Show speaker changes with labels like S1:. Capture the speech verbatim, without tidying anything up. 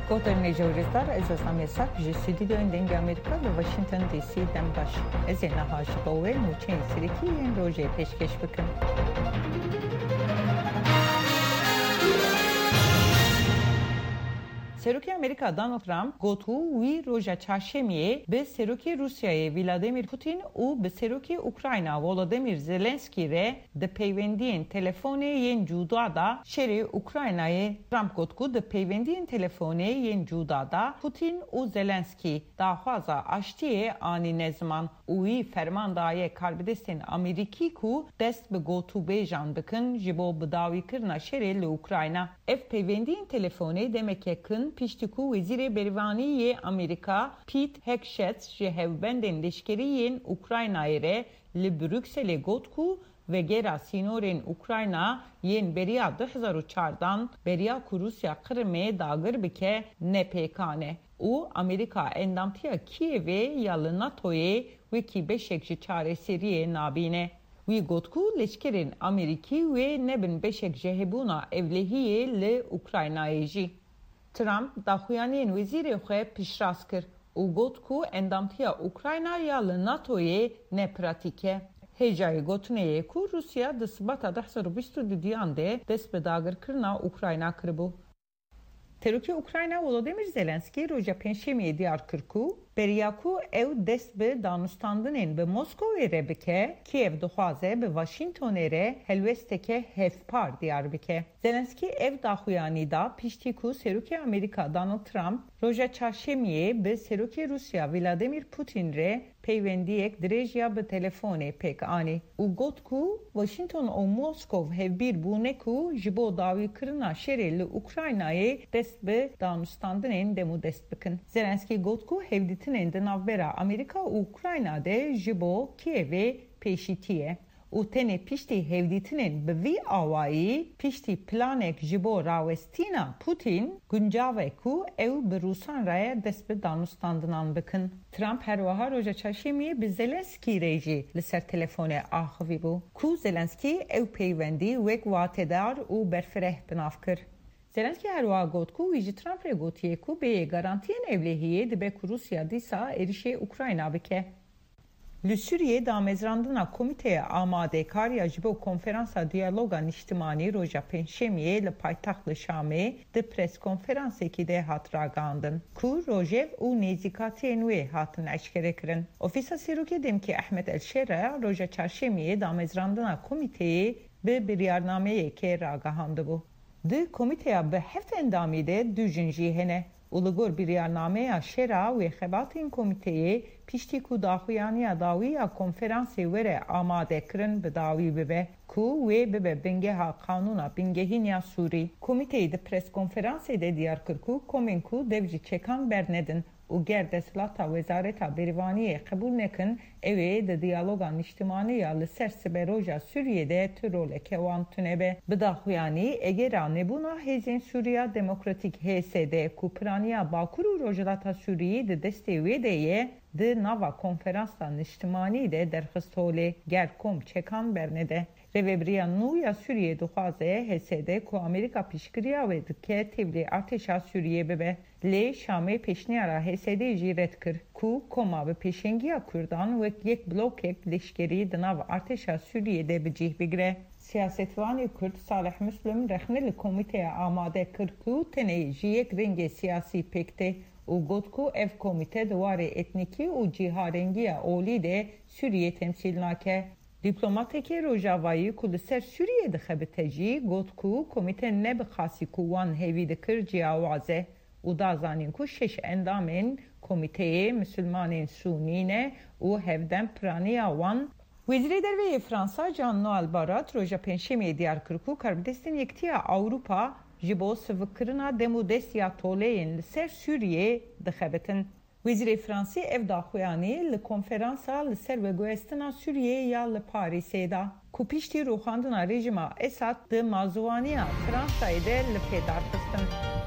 S1: Goterine juristlar ez asamesak jistidi denge Amerika ve Washington D C'den baş. Ez ena haşiba ve nuçen siriki en roje peşkeş bakın. سروکی امریکا دونالد ترامپ گوتو وی روزا چهارشنبه به سروکی روسیای ولادیمیر پوتین و به سروکی اوکراینا ولادیمیر زلنسکی ره د پیوندین تلفنی ین جودا دا شری اوکراینای ترامپ گوتکو د پیوندین تلفنی ین جودا دا پوتین و زلنسکی داخوازا اشتی آنی نزمان وی فرماندای کاربدستین امریکی کو دست به گوتو بیجان بکن جبو بداوی کرنا شری ل-اوکراینا اف پیوندین تلفنی demek yakın Piştiku Veziri Bervaniye Amerika Pete Hegseth jehevbenden leşkeriyen Ukrayna'yre li Brüksel'e gotku ve gera sinoren Ukrayna yen beriya dü hezar û çardan beriya ku Rusya Kırım'e dagir bike ne pekane. U Amerika endamtiya Kiev'e yalı NATO'ye ve ki beşek ji çareseriye nabine. Wî gotku leşkerin Amerikî ve nebin beşek jehebûna evlehiye li Ukraynayê jî. Trump daxuyaniyên wezîrê xwe pîşrast kir û got ku endamtiya Ukrayna ya li NATOyê ne pratik e. Hêjayê gotineyê ku Rusya di sibata deh hezar û bîst û duyan de dest bi dagirkirina Ukrayna kiribû. Terokê Ukrayna Volodymyr Zelenskî roja pênşemiyê diyar kir ku beriya ku ew dest bi danûstandinên bi Moskowê re bike, Kiev dixwaze bi Washingtonê re helwesteke hevpar diyar bike. Zelenskî ev daxuyanî da piştî ku Serokê Amerîka Donald Trump roja çarşemiyê bi Serokê Rusya Vladimir Putin re peywendiyek dirêj bi telefonê pêk anî û got ku Washington û Moskov hevbîr bûne ku ji bo dawîkirina şerê li Ukraynayê dest bi danûstandinên demû dest bikin. Zelenskî got ku hevdîtinên di navbera Amerika û Ukrayna de ji bo Kievê pêşîtiye. û tenê piştî hevdîtinên bi vî awayî piştî planek ji bo rawestîna Putin guncave ku ew bi Rûsan re dest bi danûstandinan bikin. Trump her wiha roja çarşemiyê bi Zelenskî re jî li ser telefonê axivî bû ku Zelenskî ew peywendî wek watedar û berfireh binav kir. Zelenskî her wiha got ku wî ji Trump re gotiye ku bêyê garantiyên evlehiyê dibe ku Rusya dîsa êrişê Ukrayna bike. Li Sûriyê damezrandina Komîteya Amadekariya ji bo konferansa diyaloga niştimanî roja pênşemiyê li paytexta Şamê di preskonferansekî de hat ragandin ku rojev û nêzîkatiyên wê hatin eşkere kirin. Ofîsa Serokê Demkî Ehmed Elşera roja çarşemiyê damezrandina komîteyê bi biryarnameyekê ragahandibû. Di komîteya bi heft endamî de du jin jî hene. û li gor biryarnameya şera wê xebatên komîteyê piştî ku daxuyaniya dawiya konferansê were amade kirin bi dawî bibe ku wê bibe bingeha qanûna bingehîniya Sûrî. Komîteyê di preskonferansê de diyar kir ku komên ku dev jî çekan bernedin û ger desthilata Wezareta Berîvaniyê qebûl nekin ew ê di diyaloga niştimaniya li ser siberoja Sûriyê tu roleke wan tune be. Bi daxuyanî egera nebûna hêzên Sûriya Demokratîk H S D ku piraniya Bakur û Rojhilata Sûriyê di destê wê de ye di nava konferansa niştimanî de derxist holê ger kom çekan bernede. Rêveberiya nû ya Sûriyê dixwaze H S D ku Amerîka piştgiriya wê dike tevlî artêşa Sûriyê bibe. Lê Şamê pêşniyara H S D jî red kir ku koma bi pêşengiya Kurdan wek yek blokek leşkerî di nav artêşa Sûriyê de bi cih bigire. Siyasetvanê Kurd Salih Müslim rexne li komîteya amade kir ku tenê ji yek rengê siyasî pêkte û got ku ev komîte di warê etnîkî û cîharengiya olî de Sûriyê temsîl nake. Dîplomatekê Rojavayî ku li ser Sûriyê dixebite jî got ku komîte nebixasî ku wan hêvî dikir ciyawaze û da zanîn ku şeş endamên komîteyê Müslümanên Sûnî ne û hevdem piraniya wan. Wezîrê Derveyê Fransa Jean-Noël Barrot roja pênşemiyê diyar kir ku Karabidestên Yekîtiya Ewropa ji bo sivikirina demû destiya toleyên li ser Sûriyê dixebitin. Wezîrê Fransî ev daxuyanî li konferansa li ser veguhestina Sûriyê ya li Parîsê da ku piştî rûxandina rejima Esad di mazûwaniya Fransayê de li pêdarxistin.